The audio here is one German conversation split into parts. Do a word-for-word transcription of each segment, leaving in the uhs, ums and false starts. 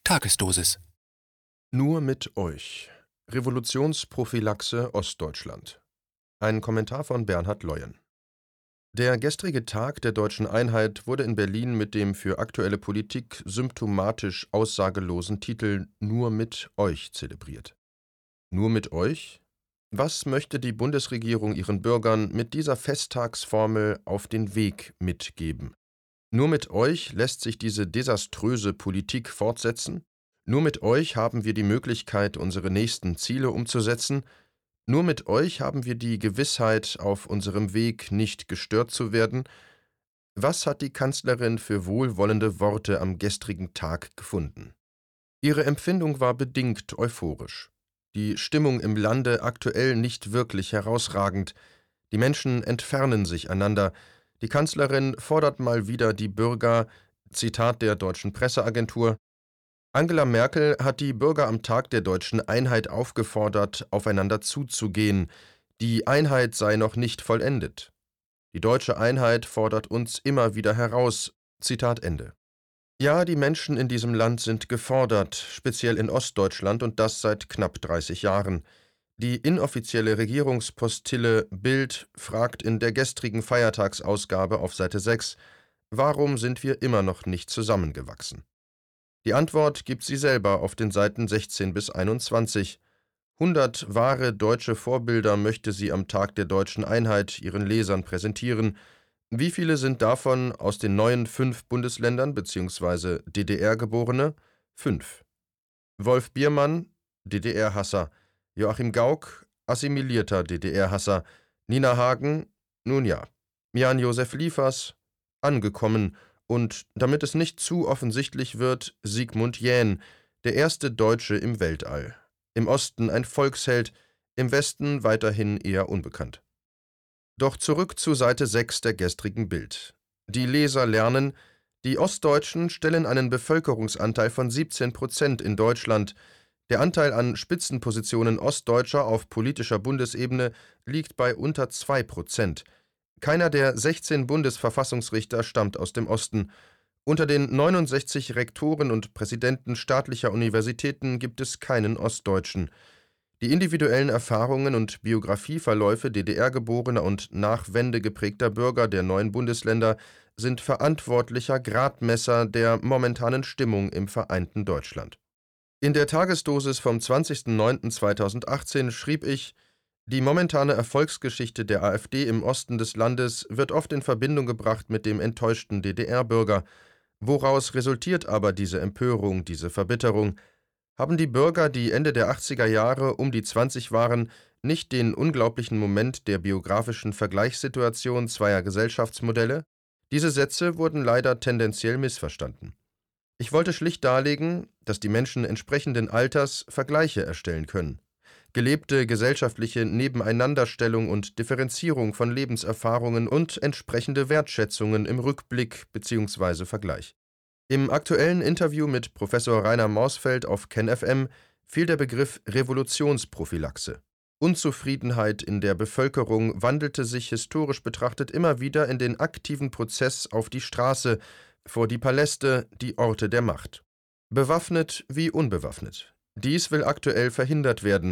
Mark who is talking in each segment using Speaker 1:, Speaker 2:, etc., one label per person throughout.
Speaker 1: Tagesdosis.
Speaker 2: Nur mit euch. Revolutionsprophylaxe Ostdeutschland. Ein Kommentar von Bernhard Leuen. Der gestrige Tag der Deutschen Einheit wurde in Berlin mit dem für aktuelle Politik symptomatisch aussagelosen Titel »Nur mit euch« zelebriert. Nur mit euch? Was möchte die Bundesregierung ihren Bürgern mit dieser Festtagsformel auf den Weg mitgeben? Nur mit euch lässt sich diese desaströse Politik fortsetzen? Nur mit euch haben wir die Möglichkeit, unsere nächsten Ziele umzusetzen. Nur mit euch haben wir die Gewissheit, auf unserem Weg nicht gestört zu werden. Was hat die Kanzlerin für wohlwollende Worte am gestrigen Tag gefunden? Ihre Empfindung war bedingt euphorisch. Die Stimmung im Lande aktuell nicht wirklich herausragend. Die Menschen entfernen sich einander. Die Kanzlerin fordert mal wieder die Bürger, Zitat der deutschen Presseagentur, Angela Merkel hat die Bürger am Tag der Deutschen Einheit aufgefordert, aufeinander zuzugehen. Die Einheit sei noch nicht vollendet. Die deutsche Einheit fordert uns immer wieder heraus. Zitat Ende. Ja, die Menschen in diesem Land sind gefordert, speziell in Ostdeutschland, und das seit knapp dreißig Jahren. Die inoffizielle Regierungspostille Bild fragt in der gestrigen Feiertagsausgabe auf Seite sechs, warum sind wir immer noch nicht zusammengewachsen? Die Antwort gibt sie selber auf den Seiten sechzehn bis einundzwanzig. hundert wahre deutsche Vorbilder möchte sie am Tag der Deutschen Einheit ihren Lesern präsentieren. Wie viele sind davon aus den neuen fünf Bundesländern bzw. D D R-Geborene? Fünf. Wolf Biermann, D D R-Hasser. Joachim Gauck, assimilierter D D R-Hasser. Nina Hagen, nun ja. Jan-Josef Liefers, angekommen. Und damit es nicht zu offensichtlich wird, Sigmund Jähn, der erste Deutsche im Weltall. Im Osten ein Volksheld, im Westen weiterhin eher unbekannt. Doch zurück zu Seite sechs der gestrigen Bild. Die Leser lernen, die Ostdeutschen stellen einen Bevölkerungsanteil von siebzehn Prozent in Deutschland. Der Anteil an Spitzenpositionen Ostdeutscher auf politischer Bundesebene liegt bei unter zwei Prozent. Keiner der sechzehn Bundesverfassungsrichter stammt aus dem Osten. Unter den neunundsechzig Rektoren und Präsidenten staatlicher Universitäten gibt es keinen Ostdeutschen. Die individuellen Erfahrungen und Biografieverläufe D D R-geborener und nach Wende geprägter Bürger der neuen Bundesländer sind verantwortlicher Gradmesser der momentanen Stimmung im vereinten Deutschland. In der Tagesdosis vom zwanzigsten neunten zweitausendachtzehn schrieb ich: Die momentane Erfolgsgeschichte der AfD im Osten des Landes wird oft in Verbindung gebracht mit dem enttäuschten D D R-Bürger. Woraus resultiert aber diese Empörung, diese Verbitterung? Haben die Bürger, die Ende der achtziger Jahre um die zwanzig waren, nicht den unglaublichen Moment der biografischen Vergleichssituation zweier Gesellschaftsmodelle? Diese Sätze wurden leider tendenziell missverstanden. Ich wollte schlicht darlegen, dass die Menschen entsprechenden Alters Vergleiche erstellen können. Gelebte gesellschaftliche Nebeneinanderstellung und Differenzierung von Lebenserfahrungen und entsprechende Wertschätzungen im Rückblick bzw. Vergleich. Im aktuellen Interview mit Professor Rainer Morsfeld auf KenFM fiel der Begriff Revolutionsprophylaxe. Unzufriedenheit in der Bevölkerung wandelte sich historisch betrachtet immer wieder in den aktiven Prozess auf die Straße, vor die Paläste, die Orte der Macht. Bewaffnet wie unbewaffnet. Dies will aktuell verhindert werden.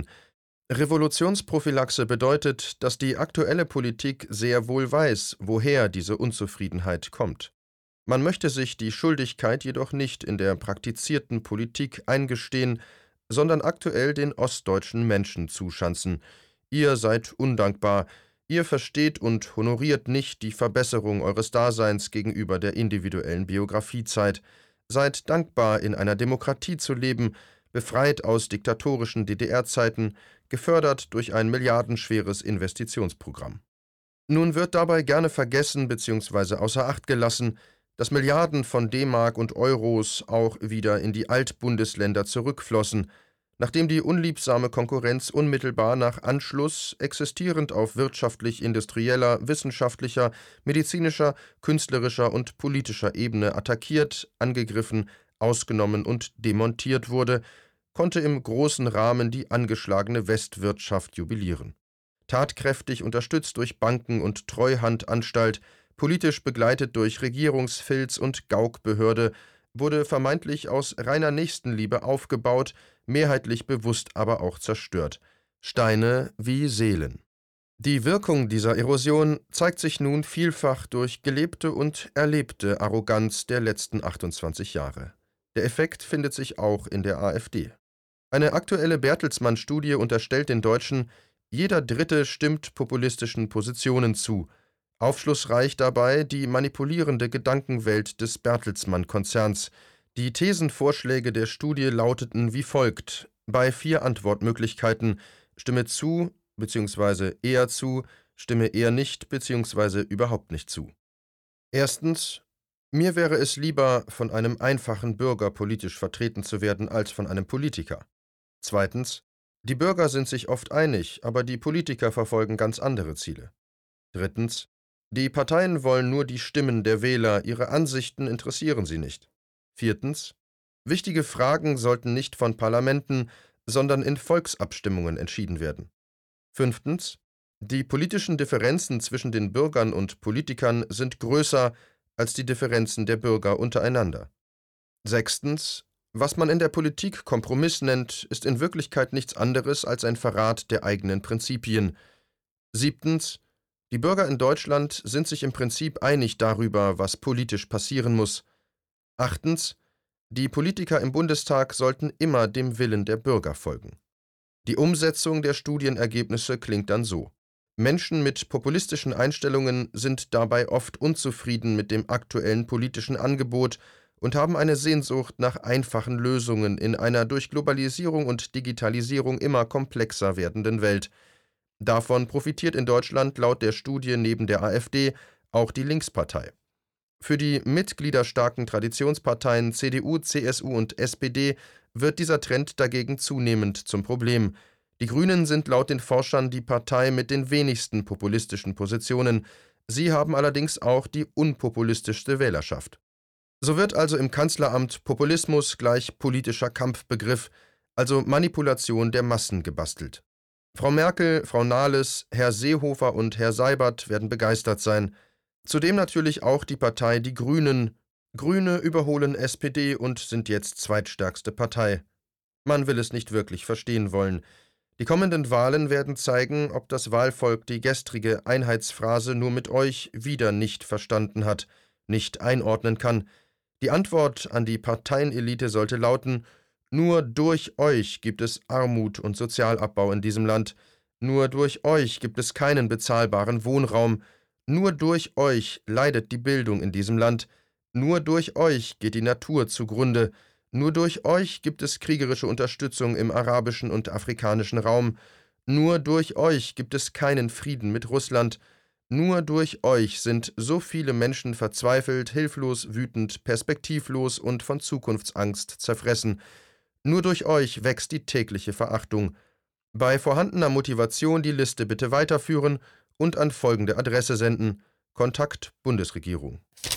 Speaker 2: Revolutionsprophylaxe bedeutet, dass die aktuelle Politik sehr wohl weiß, woher diese Unzufriedenheit kommt. Man möchte sich die Schuldigkeit jedoch nicht in der praktizierten Politik eingestehen, sondern aktuell den ostdeutschen Menschen zuschanzen. Ihr seid undankbar, ihr versteht und honoriert nicht die Verbesserung eures Daseins gegenüber der individuellen Biografiezeit. Seid dankbar, in einer Demokratie zu leben, befreit aus diktatorischen D D R-Zeiten, gefördert durch ein milliardenschweres Investitionsprogramm. Nun wird dabei gerne vergessen bzw. außer Acht gelassen, dass Milliarden von D-Mark und Euros auch wieder in die Altbundesländer zurückflossen, nachdem die unliebsame Konkurrenz unmittelbar nach Anschluss existierend auf wirtschaftlich-industrieller, wissenschaftlicher, medizinischer, künstlerischer und politischer Ebene attackiert, angegriffen, ausgenommen und demontiert wurde, konnte im großen Rahmen die angeschlagene Westwirtschaft jubilieren. Tatkräftig unterstützt durch Banken- und Treuhandanstalt, politisch begleitet durch Regierungsfilz und Gaukbehörde, wurde vermeintlich aus reiner Nächstenliebe aufgebaut, mehrheitlich bewusst aber auch zerstört. Steine wie Seelen. Die Wirkung dieser Erosion zeigt sich nun vielfach durch gelebte und erlebte Arroganz der letzten achtundzwanzig Jahre. Der Effekt findet sich auch in der AfD. Eine aktuelle Bertelsmann-Studie unterstellt den Deutschen, jeder Dritte stimmt populistischen Positionen zu. Aufschlussreich dabei die manipulierende Gedankenwelt des Bertelsmann-Konzerns. Die Thesenvorschläge der Studie lauteten wie folgt, bei vier Antwortmöglichkeiten: Stimme zu bzw. eher zu, stimme eher nicht bzw. überhaupt nicht zu. Erstens: Mir wäre es lieber, von einem einfachen Bürger politisch vertreten zu werden, als von einem Politiker. Zweitens: Die Bürger sind sich oft einig, aber die Politiker verfolgen ganz andere Ziele. Drittens: Die Parteien wollen nur die Stimmen der Wähler, ihre Ansichten interessieren sie nicht. Viertens: Wichtige Fragen sollten nicht von Parlamenten, sondern in Volksabstimmungen entschieden werden. Fünftens: Die politischen Differenzen zwischen den Bürgern und Politikern sind größer als die Differenzen der Bürger untereinander. Sechstens: Was man in der Politik Kompromiss nennt, ist in Wirklichkeit nichts anderes als ein Verrat der eigenen Prinzipien. Siebtens: Die Bürger in Deutschland sind sich im Prinzip einig darüber, was politisch passieren muss. Achtens: Die Politiker im Bundestag sollten immer dem Willen der Bürger folgen. Die Umsetzung der Studienergebnisse klingt dann so: Menschen mit populistischen Einstellungen sind dabei oft unzufrieden mit dem aktuellen politischen Angebot und haben eine Sehnsucht nach einfachen Lösungen in einer durch Globalisierung und Digitalisierung immer komplexer werdenden Welt. Davon profitiert in Deutschland laut der Studie neben der AfD auch die Linkspartei. Für die mitgliederstarken Traditionsparteien C D U, C S U und S P D wird dieser Trend dagegen zunehmend zum Problem. Die Grünen sind laut den Forschern die Partei mit den wenigsten populistischen Positionen. Sie haben allerdings auch die unpopulistischste Wählerschaft. So wird also im Kanzleramt Populismus gleich politischer Kampfbegriff, also Manipulation der Massen, gebastelt. Frau Merkel, Frau Nahles, Herr Seehofer und Herr Seibert werden begeistert sein. Zudem natürlich auch die Partei Die Grünen. Grüne überholen S P D und sind jetzt zweitstärkste Partei. Man will es nicht wirklich verstehen wollen. Die kommenden Wahlen werden zeigen, ob das Wahlvolk die gestrige Einheitsphrase nur mit euch wieder nicht verstanden hat, nicht einordnen kann. Die Antwort an die Parteienelite sollte lauten: Nur durch euch gibt es Armut und Sozialabbau in diesem Land. Nur durch euch gibt es keinen bezahlbaren Wohnraum. Nur durch euch leidet die Bildung in diesem Land. Nur durch euch geht die Natur zugrunde. Nur durch euch gibt es kriegerische Unterstützung im arabischen und afrikanischen Raum. Nur durch euch gibt es keinen Frieden mit Russland. Nur durch euch sind so viele Menschen verzweifelt, hilflos, wütend, perspektivlos und von Zukunftsangst zerfressen. Nur durch euch wächst die tägliche Verachtung. Bei vorhandener Motivation die Liste bitte weiterführen und an folgende Adresse senden: Kontakt Bundesregierung.